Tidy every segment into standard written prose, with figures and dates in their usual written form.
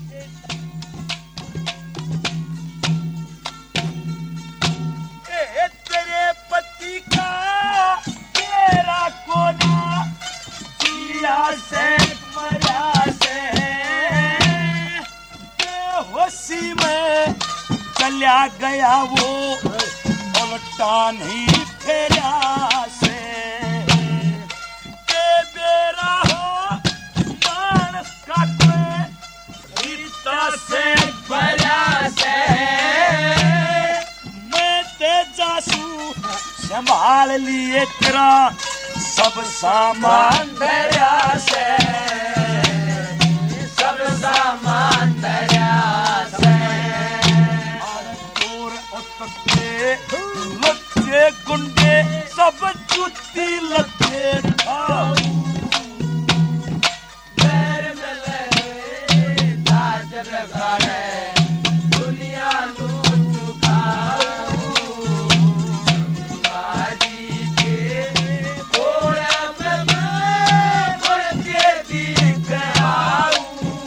तेरे पति का तेरा कोना जिया से मरा से बेहोशी में चला गया वो उल्टा नहीं फेरा से बेरा हो मानस का कोई रीता से भरा से मैं ते जासू संभाल लिए तेरा सब सामान दरिया से सब सामान दरिया से और उत्ते लच्चे गुंडे सब जुती लगे खाओ पैर में लगे ताज रगाड़े दुनिया लूट खाओ बाजी के घोड़ा में मर के दिख आओ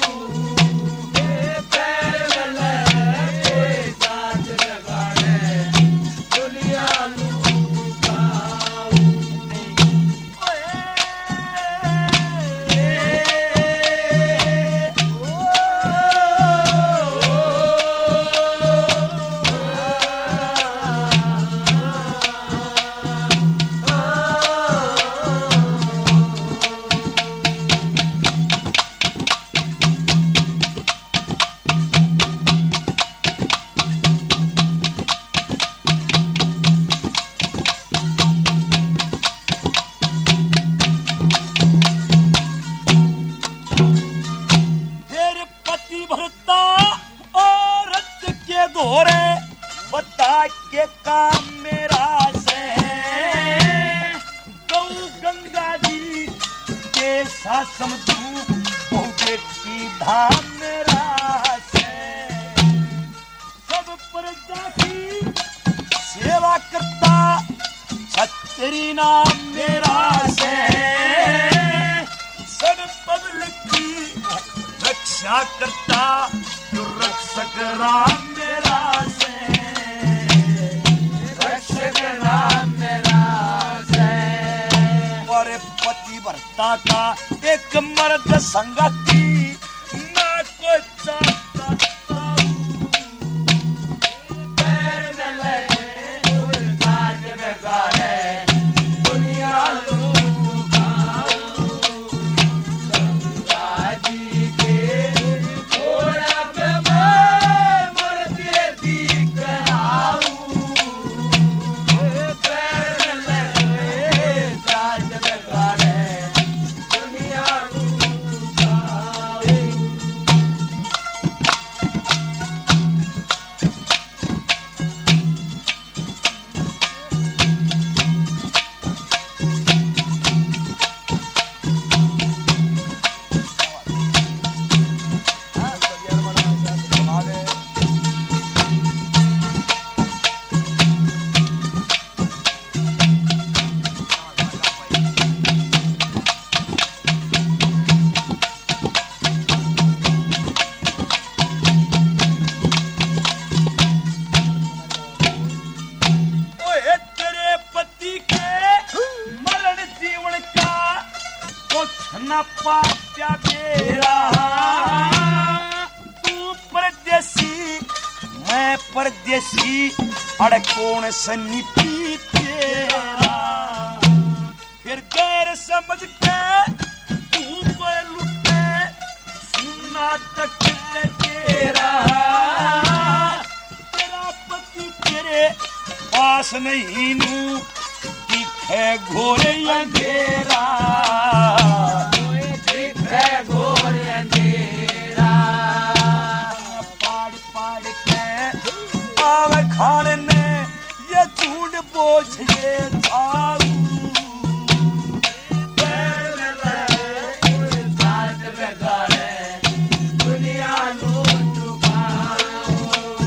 पैर में लगे ताज रगाड़े दुनिया लूट खाओ फिर पति भरता औरत के दोहरे बता के काम मेरा से गौ गंगा जी के साथ समझू बहुते की धाम मेरा से सब प्रजा की सेवा करता छतरी नाम मेरा से सब पब्लिक की रक्षा करता जो रक्षक राम मेरा से रक्षक राम मेरा से और पतिव्रता का एक मर्द संगति ना कोई चाहता पैर में लगे ताज रगाड़े दुनिया लूट खाओ बाजी के घोड़ा पे मर के दिख आओ पैर में लगे ताज रगाड़े दुनिया लूट खाओ ओए तेरे पति के मरण जीवन का कुछ न पात्या मेरा तू परदेसी मैं परदेसी अड़ कौन सन्निधि तेरा फिर गैर समझ के तू कोई लुटे सुना तक तेरा तेरा पति तेरे पास नहीं नू दिखे घोरे अंधेरा दिखे घोरे अंधेरा पाड़ पाड़ के आवे खाने ने ये झूठ बोझ ये झाड़ू पैर में लगे ताज रगाड़े दुनिया लूट खाओ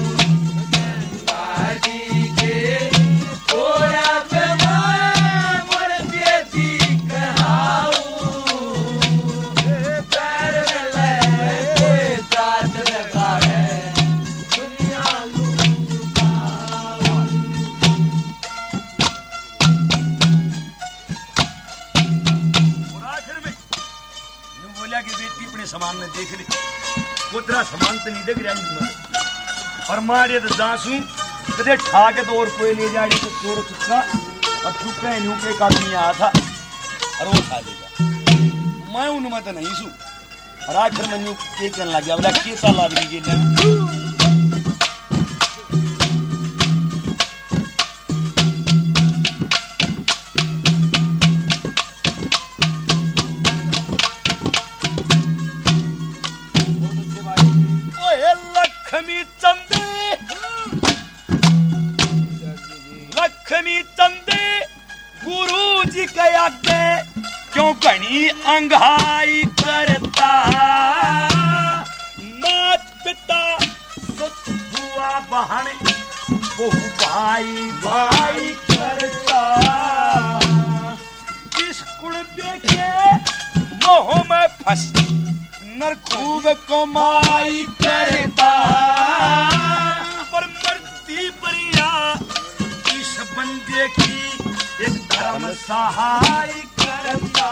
बाजी के घोड़ा पे मर के दिख आओ सामान ने देख ली पुत्रा सामान तो नहीं देख रहा और मारे तो दासू कदे ठाके तो और कोई ले जाए तो चोर चुका और चुके न्यू के आदमी आया था और वो खा लेगा मैं उनमें तो नहीं सू और आखिर में न्यू के कहने लग गया बोला के साल आदमी के लिए लक्ष्मी चंदे गुरु जी कया के क्यों घनी अंगाई करता मात पिता सुत बुआ बहन बहु भाई भाई करता इस कुल देखे मोह में फंस नर खूब कमाई करता पर मरती परिया इस बंदे की एक धर्म सहाय करता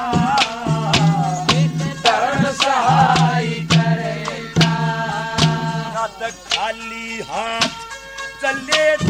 धर्म सहाय करता खाली हाथ चले